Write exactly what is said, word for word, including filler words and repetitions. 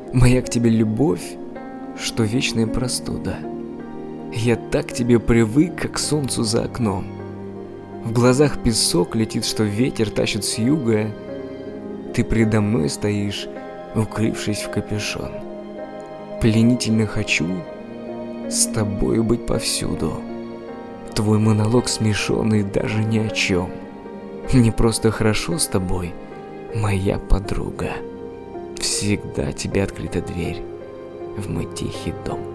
Моя к тебе любовь, что вечная простуда. Я так к тебе привык, как к солнцу за окном. В глазах песок летит, что ветер тащит с юга. Ты предо мной стоишь, укрывшись в капюшон. Пленительно хочу с тобою быть повсюду. Твой монолог смешонный даже ни о чем. Мне просто хорошо с тобой, моя подруга. Всегда тебе открыта дверь в мой тихий дом.